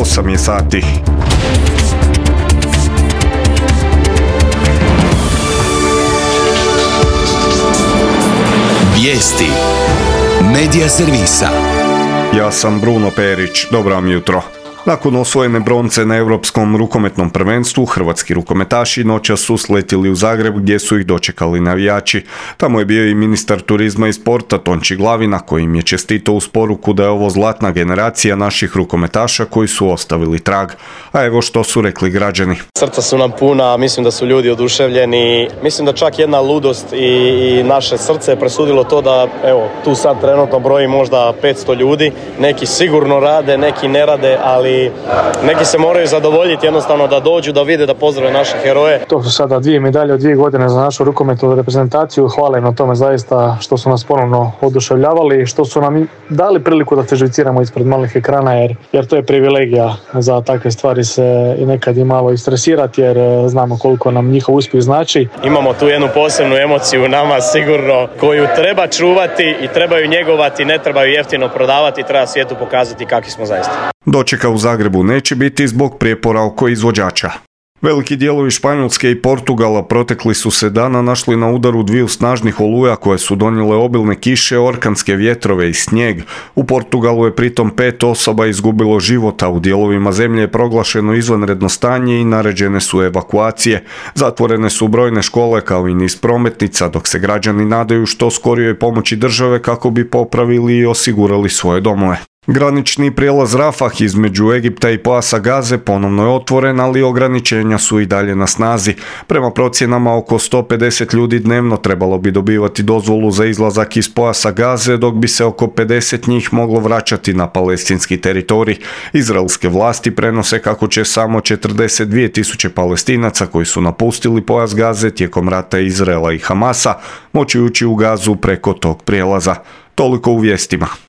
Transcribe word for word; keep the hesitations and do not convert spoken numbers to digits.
osam je sati. Vijesti Medija servisa. Ja sam Bruno Perić, dobro vam jutro. Nakon osvojene bronce na Europskom rukometnom prvenstvu, hrvatski rukometaši noćas su sletili u Zagreb gdje su ih dočekali navijači. Tamo je bio i ministar turizma i sporta Tonči Glavina koji im je čestitao uz poruku da je ovo zlatna generacija naših rukometaša koji su ostavili trag. A evo što su rekli građani. Srca su nam puna, mislim da su ljudi oduševljeni. Mislim da čak jedna ludost i, i naše srce je presudilo to da evo tu sad trenutno broji možda petsto ljudi. Neki sigurno rade, neki ne rade, ali neki se moraju zadovoljiti jednostavno da dođu, da vide, da pozdrave naše heroje. To su sada dvije medalje od dvije godine za našu rukometnu reprezentaciju. Hvala im na tome zaista što su nas ponovno oduševljavali i što su nam dali priliku da težviciramo ispred malih ekrana jer, jer to je privilegija. Za takve stvari se i nekad i malo istresirati jer znamo koliko nam njihov uspjeh znači. Imamo tu jednu posebnu emociju u nama sigurno koju treba čuvati i trebaju njegovati, ne trebaju jeftino prodavati, treba svijetu pokazati kakvi smo zaista. Dočeka u Zagrebu neće biti zbog prijepora oko izvođača. Veliki dijelovi Španjolske i Portugala protekli su se dana našli na udaru dviju snažnih oluja koje su donijele obilne kiše, orkanske vjetrove i snijeg. U Portugalu je pritom pet osoba izgubilo života, u dijelovima zemlje je proglašeno izvanredno stanje i naređene su evakuacije. Zatvorene su brojne škole kao i niz prometnica, dok se građani nadaju što skorijoj pomoći države kako bi popravili i osigurali svoje domove. Granični prijelaz Rafah između Egipta i pojasa Gaze ponovno je otvoren, ali ograničenja su i dalje na snazi. Prema procjenama oko sto pedeset ljudi dnevno trebalo bi dobivati dozvolu za izlazak iz pojasa Gaze, dok bi se oko pedeset njih moglo vraćati na palestinski teritorij. Izraelske vlasti prenose kako će samo četrdeset dvije tisuće Palestinaca koji su napustili pojas Gaze tijekom rata Izraela i Hamasa moći ući u Gazu preko tog prijelaza. Toliko u vijestima.